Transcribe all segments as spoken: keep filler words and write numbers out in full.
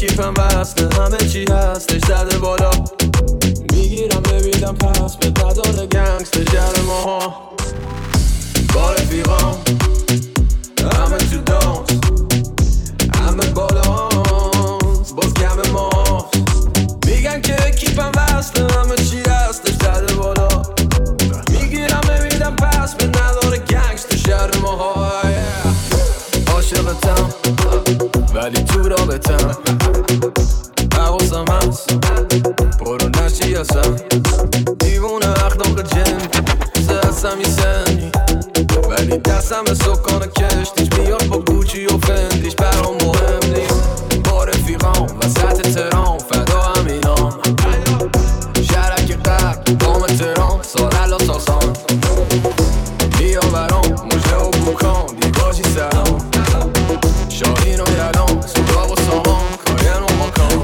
کیفم وصله همه چی هستش زده بالا میگیرم ببینم پس به نداره گنگستر جر ماها با رفیقام همه تو دانس همه بالانس باز کم ماست میگن که کیفم وصله همه چی هستش زده بالا میگیرم ببینم پس به نداره گنگستر جر ماها عاشقتم ولی تو رابطم حواسم هست برو نشی اصلا دیوونه اخلاق جن زهستم یه سنی ولی دستم سکان کشتیش میاد با گوچی و فندیش برام مهم نیست با رفیقام وسط ترام فدا همینام شرک قرد دام ترام سارلا ساسان بیا برام مجه و بوکان دیگاشی سلام شاهین و یلام سراغ و سامان کاین و ماکان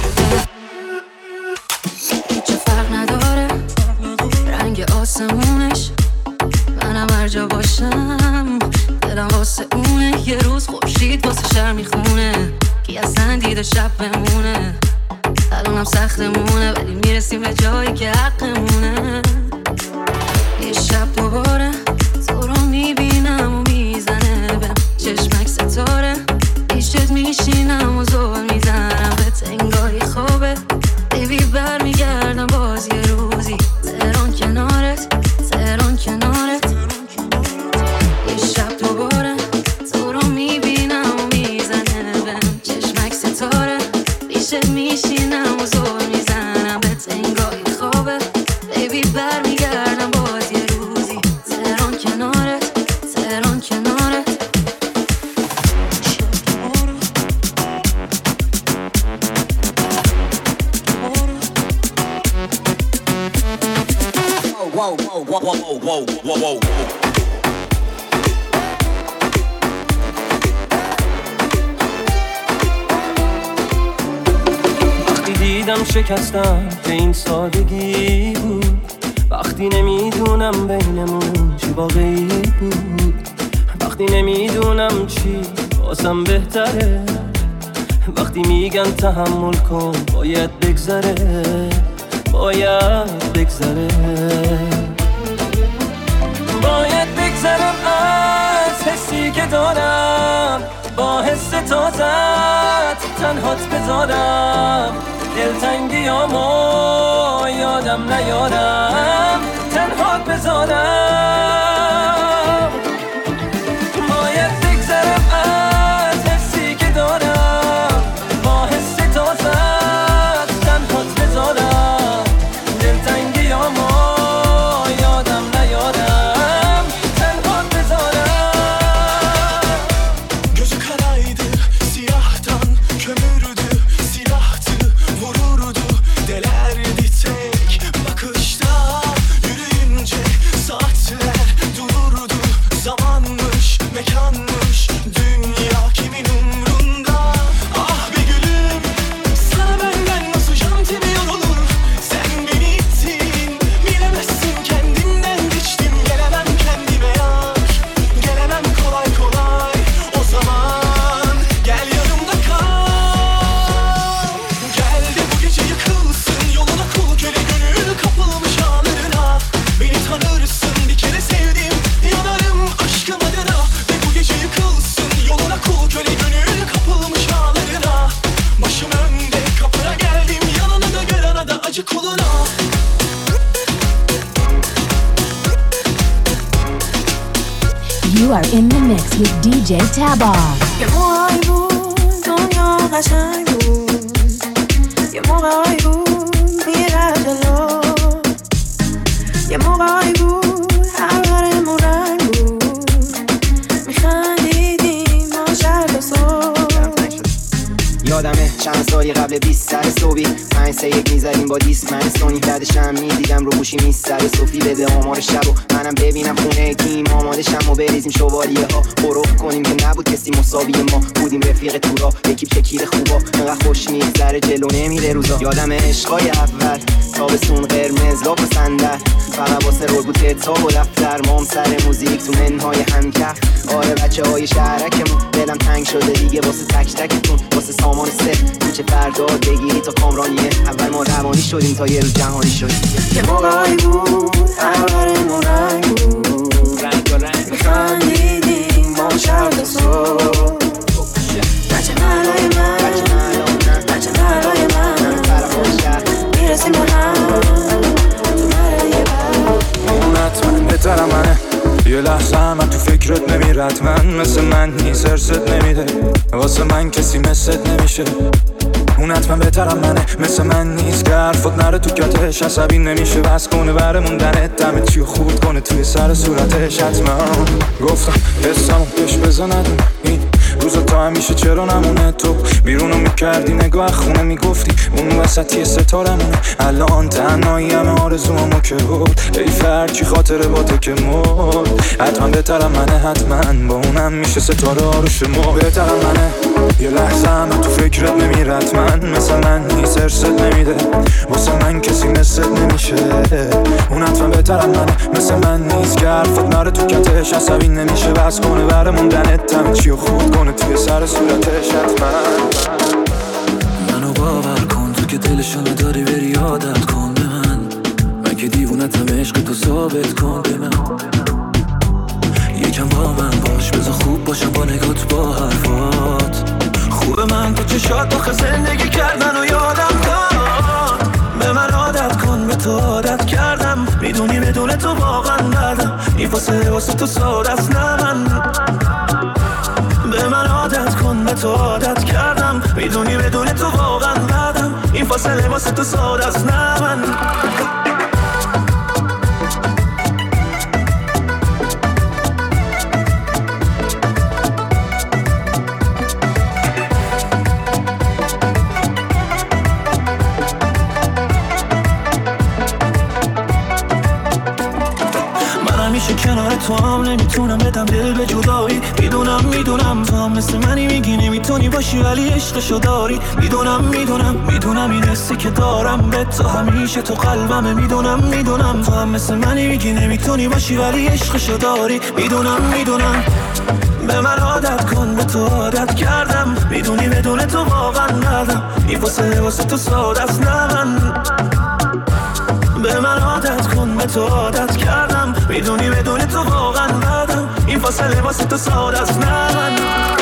هیچه فرق نداره رنگ آسمونش منم هر جا باشم دلم واسه اونه یه روز خورشید واسه شهر میخونه کی اصلا دیده شب بمونه الانم سختمونه ولی میرسیم به جایی که حقمونه یه شب دوباره تو رو میبینم و میزنه بهم چشمک ستاره پیشت میشینم و زول میزنم به تنگای خوابه بیبی برمیگردم باز یه روزی تهران کنارت تهران کنارت یه شب دوباره تو رو میبینم و میزنه بهم چشمک ستاره پیشت میشینم و زول میزنم به تنگای خوابه بیبی برمیگردم باز یه روزی تهران کنارت تهران کنارت Whoa, whoa, whoa, whoa, whoa, whoa, whoa, whoa. وقتی دیدم شکستم که این سادگی بود وقتی نمیدونم بینمون چی واقعی بود وقتی نمیدونم چی واسم بهتره وقتی میگن تحمل کن باید بگذره باید بگذره باید بگذرم از حسی که دارم با حس تازت تنهات بذارم دلتنگیامو یادم نیارم تنهات بذارم باید بگذرم از حسی که دارم با حس تازت تنهات بذارم دلتنگیامو یادم نیارم تنهات بذارم Gözü karaydı siyahtan kömürdü silahtı vururdu delerdi tek bakışta yürüyünce saatler dururdu zamanmış mekanmış dünya kimin umrunda ah be gülüm sana benden nasıl jantim yorulur sen beni ittin bilemezsin kendimden geçtim gelemem kendime yar gelemem kolay kolay o zaman gel yanımda kal gel de bu gece yıkılsın yoluna kul köle gönül kapılmış ağlarına beni tanırsın bir kere sevdim yanarım aşkım adına ve bu gece yıkılsın yoluna kul köle gönül kapılmış ağlarına başım önde kapına geldim yanına da gel arada acı kuluna You are in the mix with D J Tabar. یه موقعی بود دنیا قشنگ بود یه موقعی بود میره جلو یه موقعی بود هرگرمون رنگ بود میخندیدیم ما شب و صبح یادمه چند سالی قبل بیست سر صبحی پنج سه یک میزدیم با دیست من سونی بعدشم میدیدم رو گوشی میستر صوفی بده آمار شب و منم ببینم خونه کیم آماده شم و بریزیم شوالیه ها بروف کنیم که نبود کسی مساوی ما بودیم رفیق تو را اکیپ شکیل خوبا انقدر خوش میگذره جلو نمیره روزا یادمه عشقای اول تابستون قرمز لاف و صندل فقط واسه رول بود کتاب و دفتر مام سر موزیک تو منهای همکف آره بچه های شهرکمون دلم تنگ شده دیگه واسه تک تکتون واسه سامان زمان سه کوچه فردا بگیری تا کامرانیه اول ما روانی شدیم تا یه روز جهانی شدیم یه موقعی بود اولمون رنگ بود رنگ با رنگ میخندیدیم با شرد و صبح بچه ملای من بچه ملای من میرسیم به هم تو ملای بر اون حتما بهترم منه یه لحظه هم تو فکرت نمیرد من مثل من نیست ارست نمیده واسه من کسی مثلت نمیشه اون حتما بهترم منه مثل من نیست که حرفت نره تو کتش عصبی نمیشه بس کنه بره موندنت دمت چیو خورد کنه توی سر صورتش حتما گفتم حسمو بهش بزندم این روزا تا همیشه چرا نمونه تو بیرونو میکردی نگاه خونه میگفتی اون وسطی ستارمونه الان تنهایی همه آرزوامو که بود ای فرچی خاطره با تو که مرد حتما بهترم منه حتما با اونم میشه ستاره آروش ما بهترم منه یه لحظه هم تو فکرت نمیرد من مثل من نیست ارست نمیده واسه من کسی مثلت نمیشه اون حتما بهترم منه مثل من نیست که حرفت نره تو کتش عصبی نمیشه بس کنه بره موندنت همه چیو خورد کنه توی سر صورتش حتما منو باور کن تو که دلشو نداری بری عادت کن به من من که دیوونتم عشق تو ثابت کن به من یکم با من باش بذار خوب باشم با نگات با حرفات خوبه من تو چشات آخه زندگی کردن و یادم کن به من عادت کن به تو عادت کردم میدونی بدون تو واقعا ندم این فاصله واسه تو ساده است نه من به من عادت کن به تو عادت کردم میدونی بدون تو واقعا ندم این فاصله واسه تو ساده است نه من کنار تو هم نمیتونم بدم دل به جدایی میدونم میدونم تو هم مثل منی میگی نمیتونی باشی ولی عشقشو داری میدونم میدونم میدونم این حسی که دارم به تو همیشه تو قلبمه میدونم میدونم تو هم مثل منی میگی نمیتونی باشی ولی عشقشو داری میدونم میدونم به من عادت کن به تو عادت کردم میدونی بدون تو واقعا ندم این فاصله واسه تو ساده است نه من به من عادت کن به تو عادت کردم میدونی بدون تو واقعا ندم این فاصله واسه تو ساده است نه من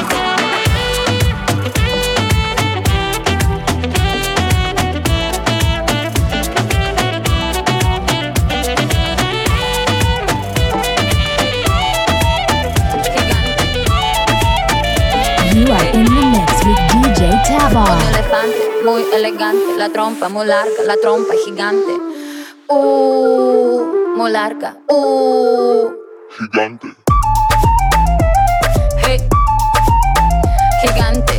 You are in the mix with D J Tabar. Un elefante muy elegante, la trompa muy larga, la trompa gigante. Uh, muy larga. Uh, gigante. Hey, gigante.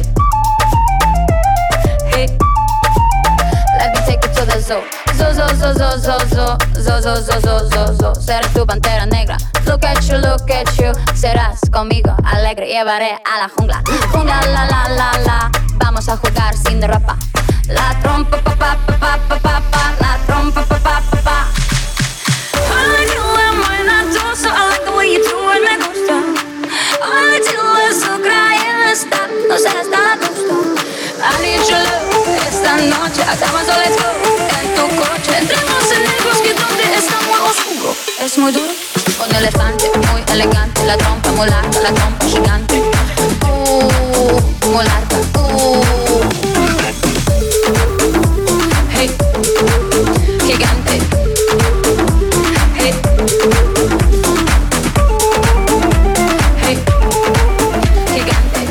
Hey, let me take you to the zoo. Zoo, zoo, zoo, zoo, zoo, zoo, zoo, zoo, zoo, zoo, zoo, zoo. Seré tu pantera negra. Look at you, look at you. Serás conmigo alegre, llevaré a la jungla. Jungla, la, la, la, la. Vamos a jugar sin ropa. La trompa, pa, pa, pa, pa, pa, pa, pa. La trompa, pa, pa, pa, pa. I like you and when I do so. I like the way you do it, me gusta. Ay, chile, Ucrania está, no seas tan gusto. I need your love, esta noche acabamos, so let's go. En tu coche, entremos en el bosque donde está muy oscuro. Es muy duro, un elefante muy elegante. La trompa muy larga, la trompa gigante. Uh, muy larga, uh. Hey, gigante. Hey, hey, gigante.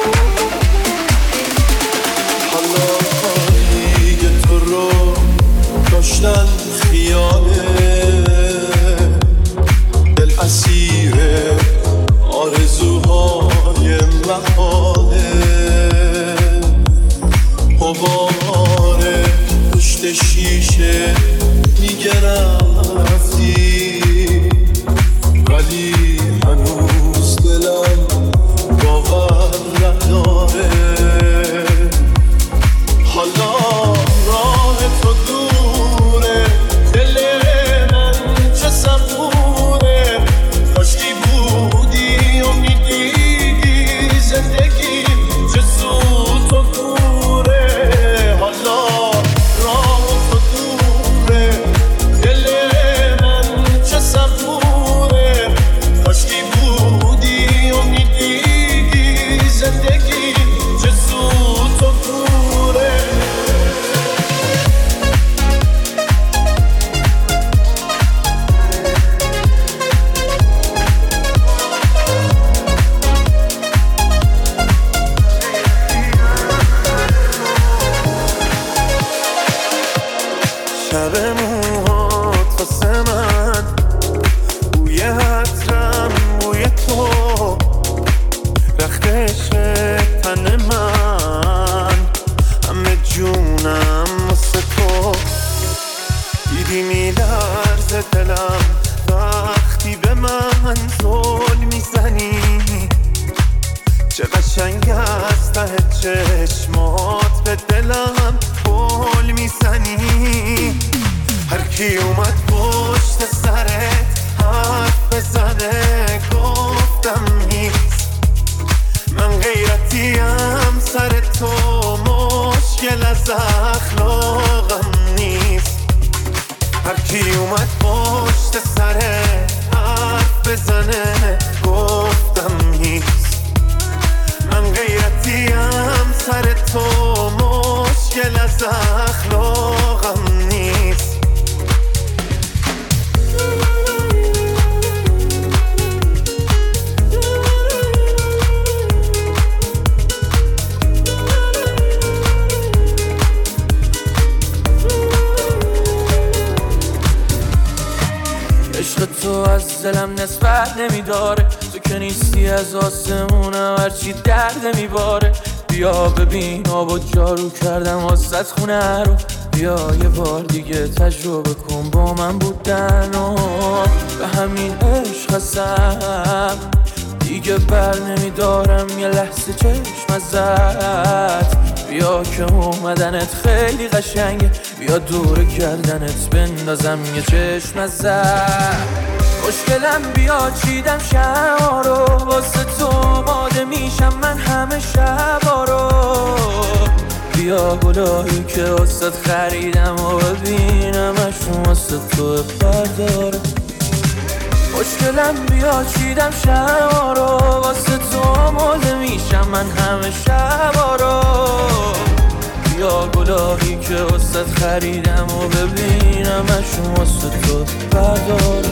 حالا دیگه تو رو داشتن خیاله دل اسیر آرزوهای محاله لب موهات واسه من، بوی عطرم بوی تو، رخت عشق تن من، همه جونم واسه تو. دیدی میلرزه دلم وقتی به من زل میزنی، چه قشنگ از ته چشمات به دلم گل میزنی. هر کی اومد پشت سرت حرف بزنه گفتم نیست، من غیرتیم سر تو، مشکل از اخلاقم نیست. هر کی اومد پشت سرت حرف بزنه گفتم نیست، من غیرتیم سر تو، مشکل از اخلاقم نیست. عشق تو از دلم نسبت نمیداره، تو که نیستی از آسمونم هرچی درد میباره. بیا ببین آب و جارو کردم واسه خونه رو، بیا یه بار دیگه تجربه کن با من بودن و به همین عشق هستم دیگه بر نمیدارم یه لحظه چشم ازت. بیا که اومدنت خیلی قشنگه، بیا دور گردنت بندازم یه چشم ازت. خوشگلم بیا چیدم شما رو، واسه تو ماده میشم من همه شبا رو. بیا گلایی که واسه خریدم و ببینمش واسه تو برداره. خوشگلم بیا چیدم شما رو، واسه تو ماده میشم من همه شبا رو. بیا گلایی که واسه خریدم و ببینمش واسه تو برداره.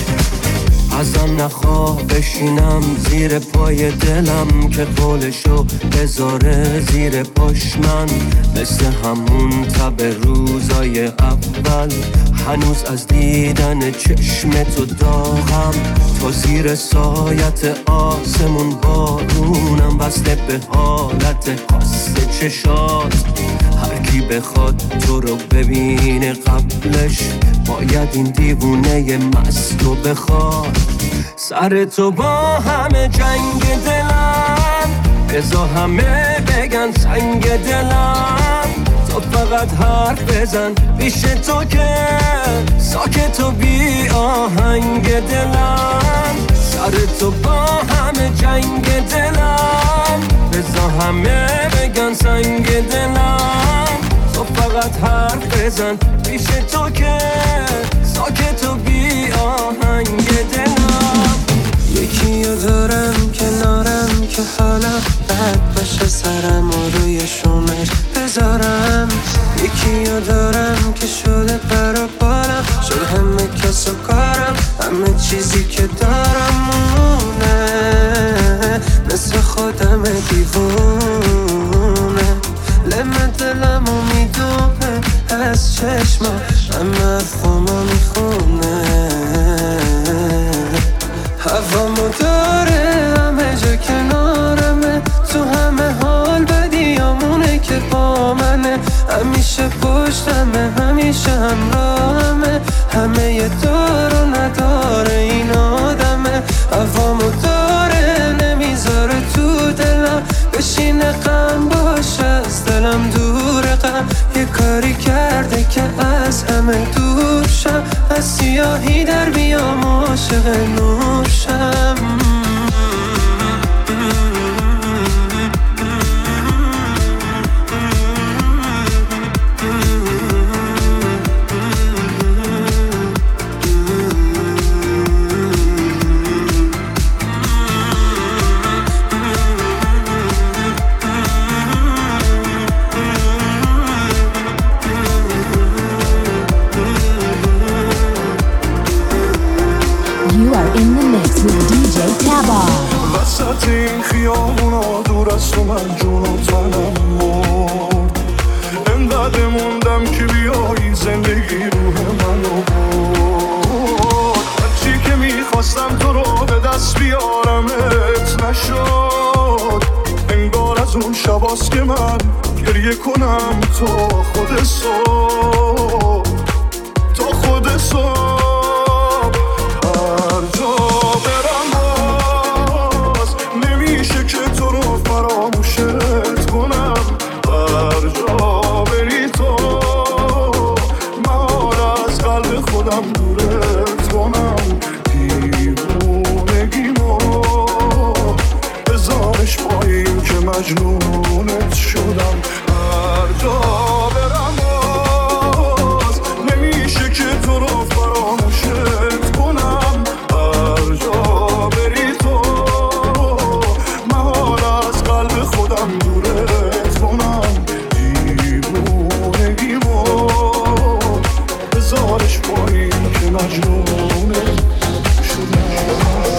ازم نخواه بشینم زیر پای دلم که قولشو بذاره زیر پاش من، مثل همون تب روزای اول هنوز از دیدن چشم تو داغم. تو زیر سایت آسمون بارونم، بسته به حالت قصد چشات. هر کی بخواد تو رو ببینه قبلش باید این دیوونه مست رو بخواد. سر تو با همه جنگ دلم، بذار همه بگن سنگ دلم. تو فقط حرف بزن پیش تو که ساکت و بی آهنگ دلم. سر تو با همه جنگ دلم، بذار همه بگن سنگ دلم. تو فقط حرف بزن پیش تو که ساکت و بی آهنگ دلم. یکی رو دارم کنارم که حالا بد باشه سرم و روی شونش بذارم. یکی رو دارم که شده برا بالم، شده همه کس و کارم، همه چیزی که دارم مونه، مثل خودم دیوونه. لمه دلم و میدونه از چشمم، همه افهامو میخونه. هوامو داره همه جا کنارمه، تو همه حال بدیامونه که با منه. همیشه پشتمه همیشه همراهمه، همه یه دار و نداره این آدمه. هوامو داره نمیذاره تو دلم بشینه غم باشه از دلم دور غم. یه کاری کرده که از همه دور شم، از سیاهی در بیام عاشق نور شم. وسط این خیابونا دور از تو من جون و تنم مرد. انقدر موندم که بیایی زندگی رو اینجاست که من گریه کنم تا خود صبح، تا خود صبح. هر جا برم باز نمیشه که تو رو فراموشت کنم. هر جا بری تو من از قلب خودم دورت کنم. دیوونگیمو بذارش پایین که مجنونت شدم. هر جا برم باز نمیشه که تو رو فراموشت کنم. هر جا بری تو من از قلب خودم دورت کنم. دیوونگیمو بذارش پایین که مجنونت شدم.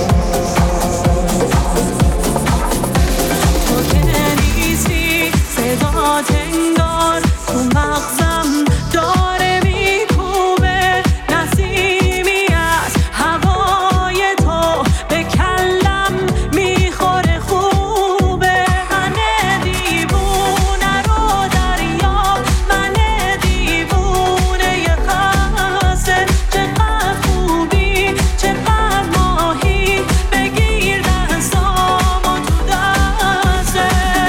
انگار تو مغزم داره میکوبه، نسیمی از هوای تو به کلم میخوره خوبه. من دیوونه رو دریا، من دیوونه یه خسته. چقدر خوبی چقدر ماهی، بگیر دستامو تو دسته.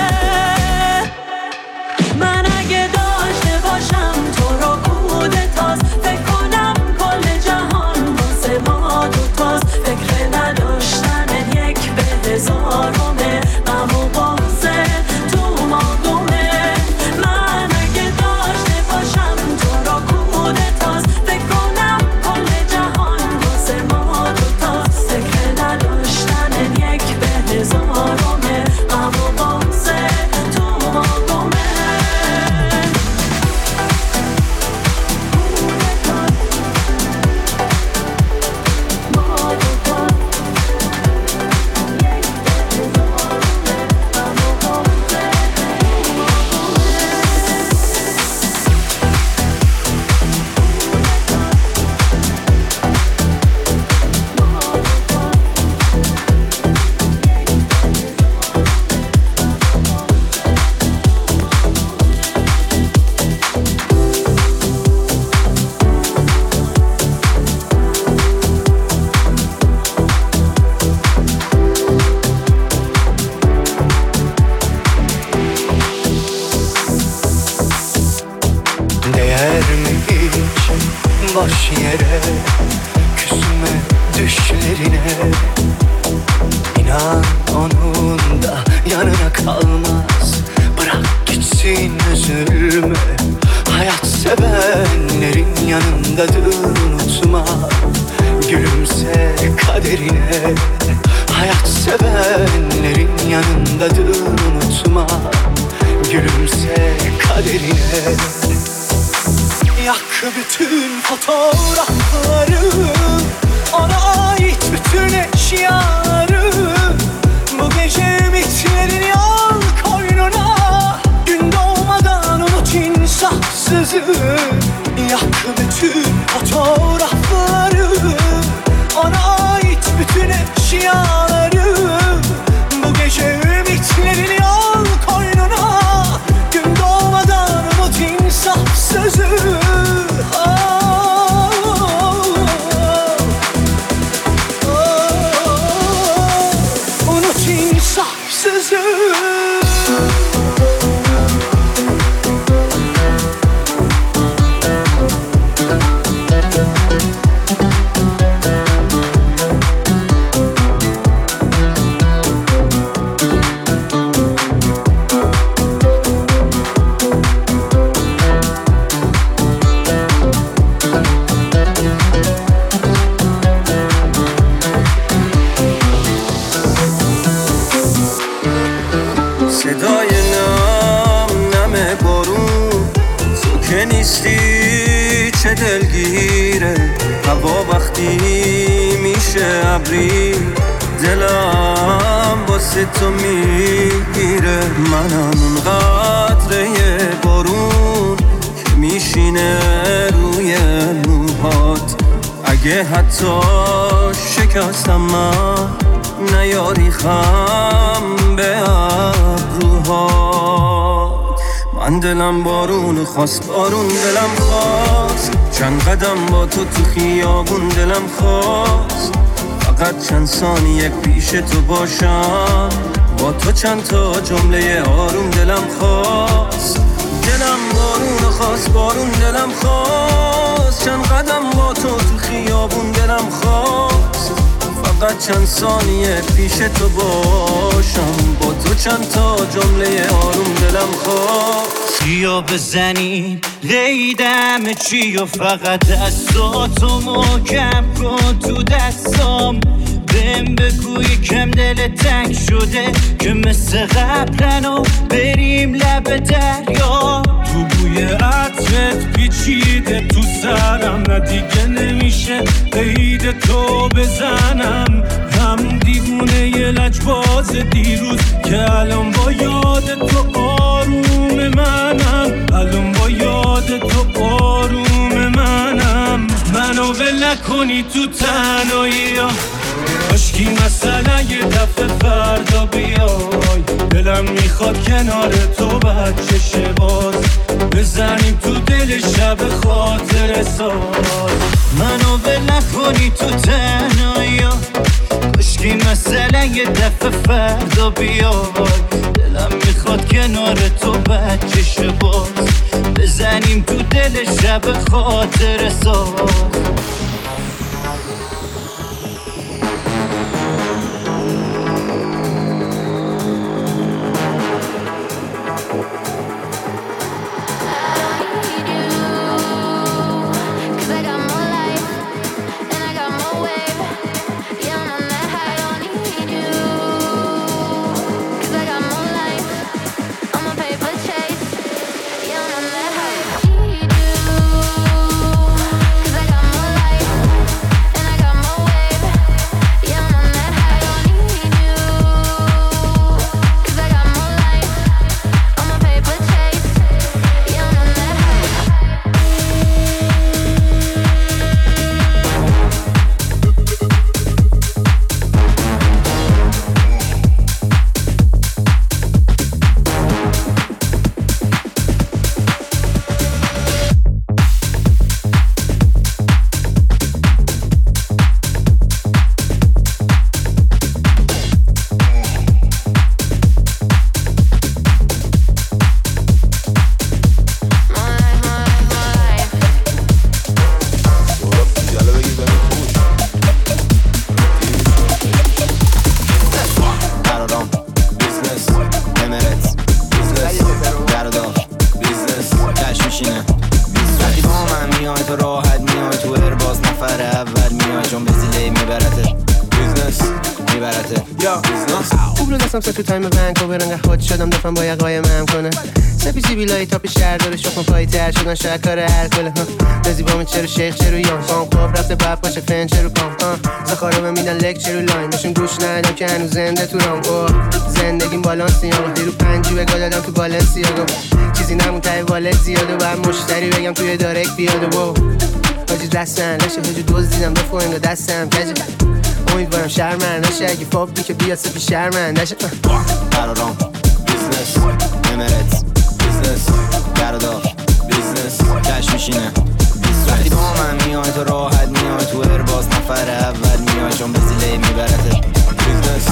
من اگه داشته باشم تو رو کودتاست، فکر کنم کل جهان واسه ما دوتاست. فکر نداشتن یک به هزارمه، غم و غصه تو ما دومه. من اگه داشته باشم تو رو کودتاست، فکر کنم کل جهان واسه ما دوتاست. فکر نداشتن یک به هزارمه، غم و غصه تو ما دومه. Değer mi hiç boş yere küsme düşlerine? İnan onun da yanına kalmaz. Bırak gitsin üzülme. Hayat sevenlerin yanındadır unutma. Gülümse kaderine. Hayat sevenlerin yanındadır unutma. Gülümse kaderine. Yak bütün fotoğrafları, ona ait bütün eşyaları. Bu gece ümitlerini al koynuna. Gün doğmadan unut insafsızı. Yak bütün fotoğrafları, ona ait bütün eşyaları. Bu gece ümitlerini al koynuna. Gün doğmadan unut insafsızı. Unut insafsızı. صدای نم نم بارون، تو که نیستی چه دلگیره. هوا وقتی میشه ابری، دلم واسه تو میگیره. منم اون قطره بارون که میشینه روی موهات. اگه حتی شکستم من نیاری خم به ابروها. من دلم بارون خواست، بارون دلم خواست، چند قدم با تو تو خیابون دلم خواست، فقط چند ثانیه پیش تو باشم، با تو چند تا جمله آروم دلم خواست. دلم بارون خواست، بارون دلم خواست، چند قدم با تو تو خیابون دلم خواست، فقط چند ثانیه پیش تو باشم، با تو چند تا جمله آروم دلم خواست. چیا بزنیم لیدم چی و فقط دستاتو محکم کن تو دستام، بهم بگو یکم دل تنگ شده که مثل قبلن و بریم لب دریا. تو بوی عطرت پیچیده تو سرم، نه دیگه نمیشه قید تو بزنم، هم دیوونه یه لجباز دیروز که الان با یاد تو آروم منم، الان با یاد تو آروم منم. منو ول نکنی تو تنهایی ها، کاشکی مثلا یه دفعه فردا بیای، دلم میخواد کنار تو بچه شه باز، بزنیم تو دل شب خاطر ساز. منو ول نکنی تو تنهایی ها، کاشکی مثلا یه دفعه فردا بیای، دلم میخواد کنار تو بچه شه باز، بزنیم تو دل شب خاطر ساز. تو تایم ونکوور انقدر خود شدم دفعه با یه قایم هم کنه، سپی سیبیلای تاپ شهر داره شخم پایی تر شدن شاید کار هر کله رزی با من چرو شیخ چرو یان فام خواب رفته باید باشه فن چرو پام زخارو به میدن لک چرو لاین باشون گوش ندم که هنوز زنده تو رام زندگیم بالانسی ها دیرو پنجی بگاه دادم تو بالنسی ها چیزی نمون تای والت زیاده باید مشتری بگم توی دارک بیاده و حاجی دستن نشه هجو دوز دیدم دفعه انگا دستم کجه امیدوارم شرمن نشه اگه فابی که بیاد سپی شرمن نشه. قرارم بیزنس امرت بیزنس گردار بیزنس کش میشینه وقتی با من میای تو راحت میای تو ارباز نفر اول میای چون به زیله میبرته بیزنس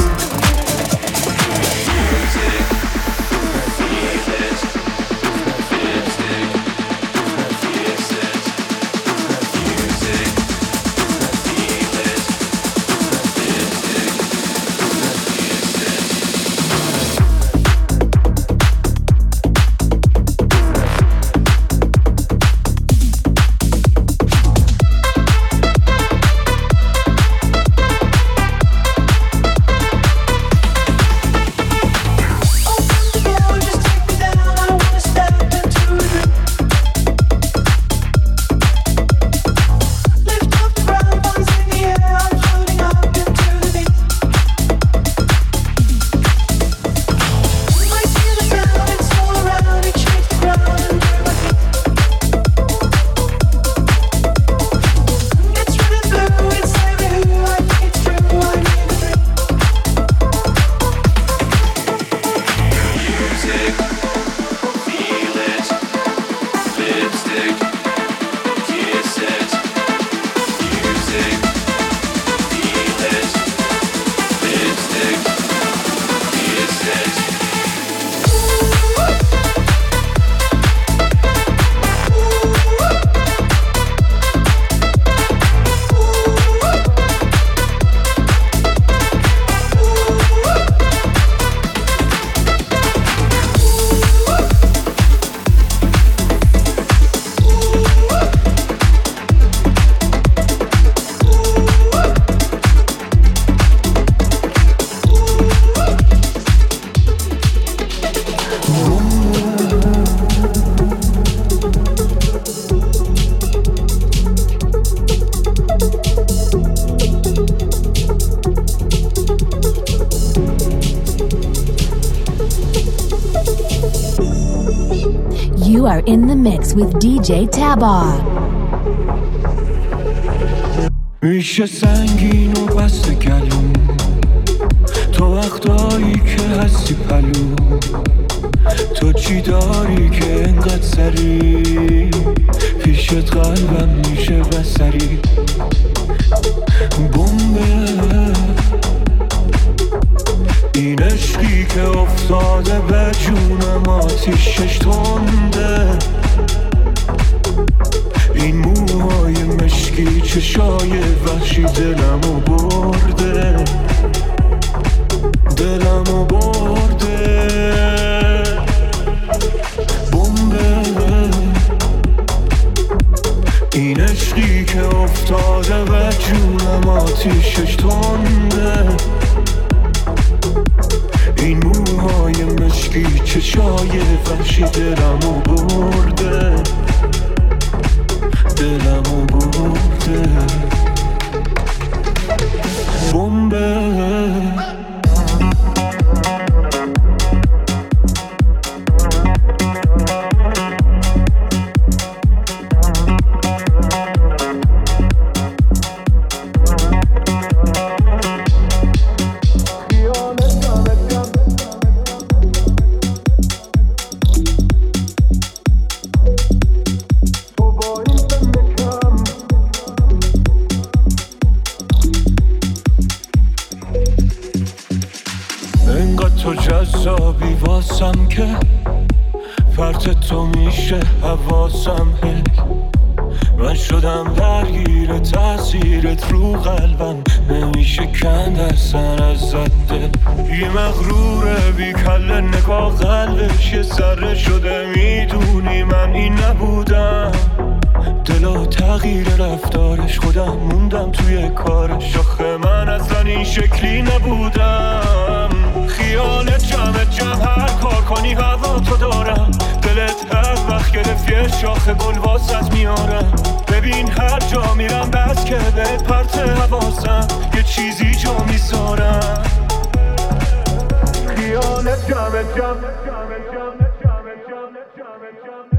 You are in the mix with دی جی Tabar. میشه سنگین و بست گلوم تو وقتایی که هستی پلو تو چی داری که انقدر سری پیشت قلبم میشه بسری بمبه این عشقی که افتاده به جونم آتیشش تنده این موهای مشکی چشای وحشی دلمو برده دلمو برده بمبه این عشقی که افتاده به جونم آتیشش تنده این موهای مشکی چشای وحشی دلمو برده دلمو برده بمبه جذابی واسم که فرط تو میشه حواسم هی من شدم درگیر تاثیرت رو قلبم نمیشه کند اصلا ازت دل یه مغروره بی کله نگاه قلبش یه ذره شده میدونی من این نبودم دلو تغییر رفتارش خودم موندم توی کارش آخه من اصلا این شکلی نبودم خیالت جمع جمع هر کار کنی هوا تو دارم دلت هر وقت گرفت یه شاخه گل واسط میارم ببین هر جا میرم بس که بهت پرت حواسم یه چیزی جا میذارم خیالت جمع جمع جمع جمع جمع جمع جمع